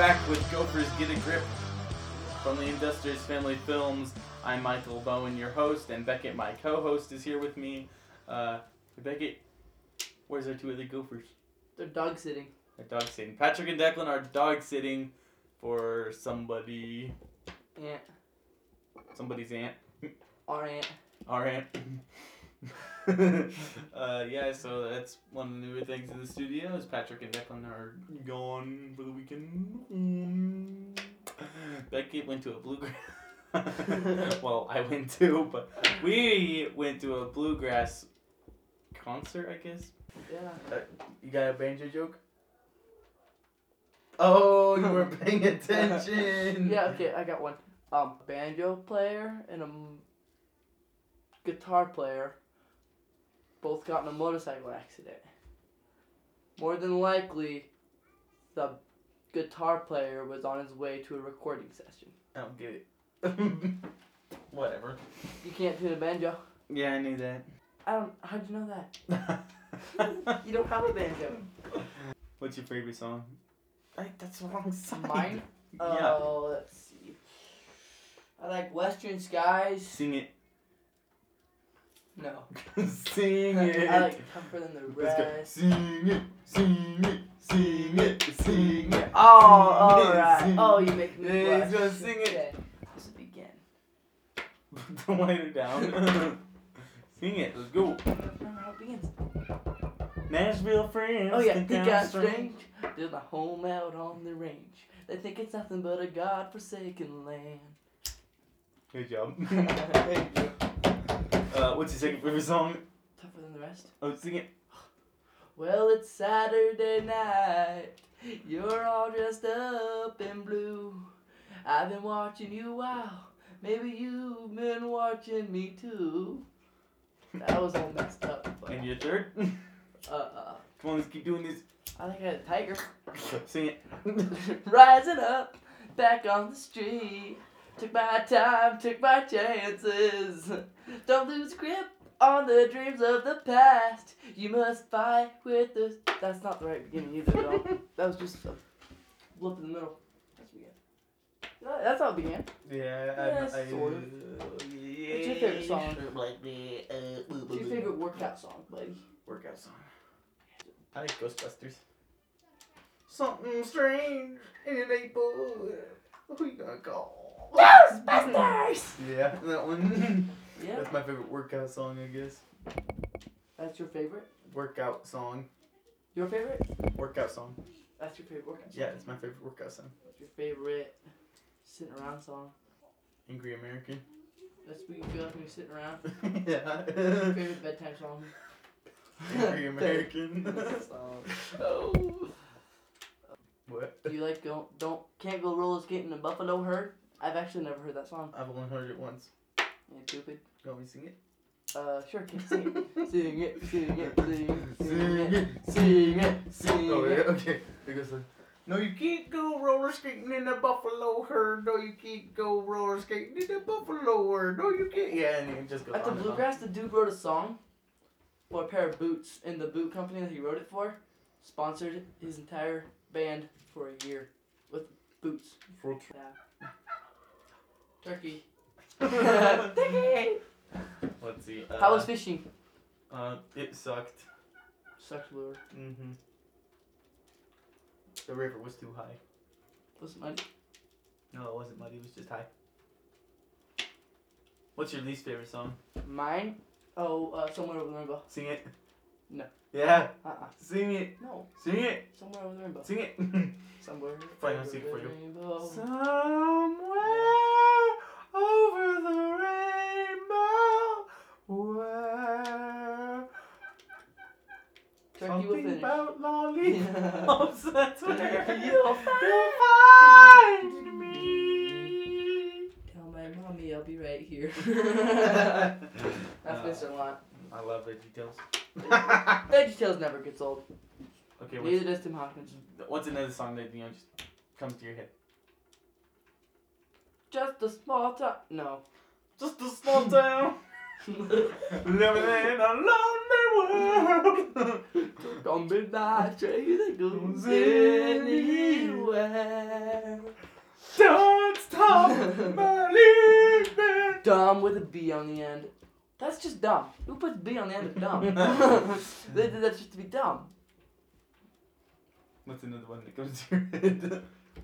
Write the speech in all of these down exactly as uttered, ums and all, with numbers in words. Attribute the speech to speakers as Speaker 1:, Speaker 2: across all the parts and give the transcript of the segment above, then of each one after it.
Speaker 1: back with Gophers Get a Grip from the Industrious Family Films. I'm Michael Bowen, your host, and Beckett, my co-host, is here with me. Uh, Beckett, where's our two other Gophers?
Speaker 2: They're dog sitting.
Speaker 1: They're dog sitting. Patrick and Declan are dog sitting for somebody.
Speaker 2: Aunt.
Speaker 1: Somebody's aunt.
Speaker 2: Our aunt.
Speaker 1: Our aunt. uh, yeah, so that's one of the newer things in the studio is Patrick and Declan are gone for the weekend. Mm. Beckett went to a bluegrass. Well, I went too, but we went to a bluegrass concert, I guess.
Speaker 2: Yeah.
Speaker 1: Uh, you got a banjo joke? Oh, you weren't paying attention.
Speaker 2: Yeah, okay, I got one. Um, banjo player and a m- guitar player both got in a motorcycle accident. More than likely, the guitar player was on his way to a recording session.
Speaker 1: I don't get it. Whatever.
Speaker 2: You can't tune a banjo.
Speaker 1: Yeah, I knew that.
Speaker 2: I don't. How'd you know that? You don't have a banjo.
Speaker 1: What's your favorite song? Hey, that's the wrong side.
Speaker 2: Mine?
Speaker 1: Yeah.
Speaker 2: Oh, let's see. I like Western Skies.
Speaker 1: Sing it.
Speaker 2: No.
Speaker 1: Sing it.
Speaker 2: I like Tougher Than the
Speaker 1: Let's go.
Speaker 2: Rest.
Speaker 1: Sing it, sing it, sing it, sing it.
Speaker 2: Oh,
Speaker 1: sing it,
Speaker 2: alright.
Speaker 1: sing
Speaker 2: Oh,
Speaker 1: it.
Speaker 2: you make me
Speaker 1: Yeah,
Speaker 2: blush.
Speaker 1: he's gonna sing it.
Speaker 2: Okay. This will begin.
Speaker 1: Put the lighter down. Sing it. Let's go.
Speaker 2: I don't remember how it begins.
Speaker 1: Nashville friends.
Speaker 2: Oh yeah,
Speaker 1: think
Speaker 2: they
Speaker 1: I'm
Speaker 2: got strange. There's a home out on the range. They think it's nothing but a God-forsaken land.
Speaker 1: Good job.
Speaker 2: Thank you.
Speaker 1: Uh, what's your second favorite song?
Speaker 2: Tougher Than the Rest.
Speaker 1: Oh, sing it.
Speaker 2: Well, it's Saturday night. You're all dressed up in blue. I've been watching you, wow. Maybe you've been watching me too. That was all messed up. But,
Speaker 1: And your third?
Speaker 2: uh, uh,
Speaker 1: Come on, let's keep doing this.
Speaker 2: I think I had a tiger.
Speaker 1: Sing it.
Speaker 2: Rising up, back on the street. Took my time, took my chances. Don't lose grip on the dreams of the past. You must fight with the... That's not the right beginning either, though. That was just a blip in the middle. That's began. That's how it began.
Speaker 1: Yeah,
Speaker 2: Yeah,
Speaker 1: I, I,
Speaker 2: sort of.
Speaker 1: uh,
Speaker 2: What's your favorite song?
Speaker 1: Like me, uh,
Speaker 2: What's your favorite workout song, buddy?
Speaker 1: workout song? I like Ghostbusters. Something strange in the neighborhood. Who you gonna call?
Speaker 2: Ghostbusters!
Speaker 1: Yeah, that one.
Speaker 2: Yeah,
Speaker 1: That's my favorite workout song, I guess.
Speaker 2: that's your favorite?
Speaker 1: Workout song.
Speaker 2: Your favorite?
Speaker 1: Workout song.
Speaker 2: That's your favorite workout song?
Speaker 1: Yeah, it's my favorite workout song.
Speaker 2: What's your favorite sitting around song?
Speaker 1: Angry American.
Speaker 2: That's what you feel like when you're sitting around?
Speaker 1: Yeah.
Speaker 2: Your favorite bedtime song?
Speaker 1: Angry American.
Speaker 2: Oh.
Speaker 1: What?
Speaker 2: Do you like don't don't can't go roller skating in Buffalo Herd? I've actually never heard that song.
Speaker 1: I've only heard it once.
Speaker 2: You stupid.
Speaker 1: You want me to sing it?
Speaker 2: Uh, sure, can sing it. Sing it, sing it, sing it,
Speaker 1: Sing
Speaker 2: sing
Speaker 1: it,
Speaker 2: it, sing it, sing
Speaker 1: Oh, yeah,
Speaker 2: it.
Speaker 1: okay. It goes like, no, you can't go roller skating in the buffalo herd. No, you can't go roller skating in the buffalo herd. No, you can't. Yeah, and it just goes
Speaker 2: At the
Speaker 1: on and on.
Speaker 2: Bluegrass, the dude wrote a song for a pair of boots, and the boot company that he wrote it for sponsored his entire band for a year with boots.
Speaker 1: Fruit.
Speaker 2: Yeah. Turkey. Turkey!
Speaker 1: Let's see. Uh,
Speaker 2: How was fishing?
Speaker 1: Uh, it sucked.
Speaker 2: Sucked lure.
Speaker 1: Mm-hmm. The river was too high.
Speaker 2: Was it muddy?
Speaker 1: No, it wasn't muddy. It was just high. What's your least favorite song?
Speaker 2: Mine? Oh, uh, Somewhere Over the Rainbow.
Speaker 1: Sing it.
Speaker 2: No.
Speaker 1: Yeah.
Speaker 2: Uh-uh.
Speaker 1: Sing it.
Speaker 2: No.
Speaker 1: Sing it.
Speaker 2: Somewhere Over the Rainbow.
Speaker 1: Sing it.
Speaker 2: Somewhere
Speaker 1: Fine, I'll
Speaker 2: over
Speaker 1: sing it
Speaker 2: the
Speaker 1: for you.
Speaker 2: rainbow.
Speaker 1: Somewhere over the rainbow, where
Speaker 2: Turkey will
Speaker 1: something
Speaker 2: finish.
Speaker 1: about lollipops. That's where
Speaker 2: You'll
Speaker 1: you'll find me.
Speaker 2: Tell my mommy I'll be right here. That's
Speaker 1: Uh,
Speaker 2: Mister Lon.
Speaker 1: I love VeggieTales.
Speaker 2: VeggieTales never gets old.
Speaker 1: Okay,
Speaker 2: Neither
Speaker 1: what's,
Speaker 2: does Tim Hawkins.
Speaker 1: what's another song that you know just comes to your head?
Speaker 2: Just a small town. No.
Speaker 1: Just a small town, living in a lonely world.
Speaker 2: Don't be that train that goes anywhere.
Speaker 1: Malignant.
Speaker 2: Dumb with a B on the end. That's just dumb. Who puts B on the end of dumb? They did that just to be dumb.
Speaker 1: What's another one that comes to your head?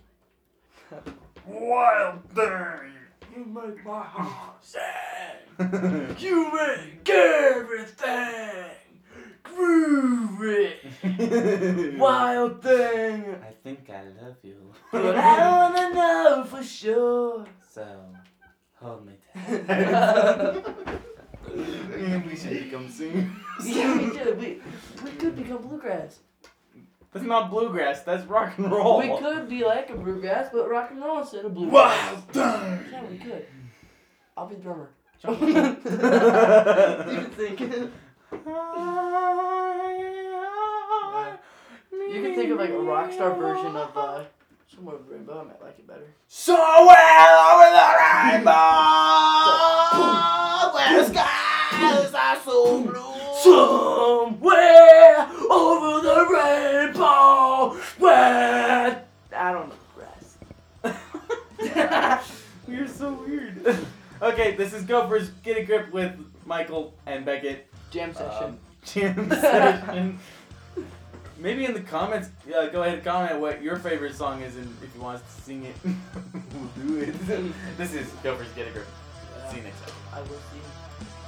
Speaker 2: Wild thing, you make my heart sing. You make everything groovy. Wild thing.
Speaker 1: I think I love you.
Speaker 2: But I don't wanna know for sure.
Speaker 1: So, hold me tight. And we should become singers.
Speaker 2: Yeah, we should. We, we could become bluegrass.
Speaker 1: That's not bluegrass, that's rock and roll.
Speaker 2: We could be like a bluegrass, but rock and roll instead of bluegrass.
Speaker 1: Wild thing.
Speaker 2: Yeah, we could. I'll be the drummer.
Speaker 1: You
Speaker 2: You can think. You can think of like a rock star version of uh, Somewhere Over the Rainbow. I might like it better.
Speaker 1: Somewhere over the rainbow, where the skies are so blue.
Speaker 2: Somewhere over the rainbow, where I don't know the rest.
Speaker 1: You're so weird. Okay, this is Gophers Get a Grip with Michael and Beckett.
Speaker 2: Jam session.
Speaker 1: Um, jam session. Maybe in the comments, uh, go ahead and comment what your favorite song is, and if you want us to sing it, we'll do it. This is Gophers Get a Grip. See you next time.
Speaker 2: I will see.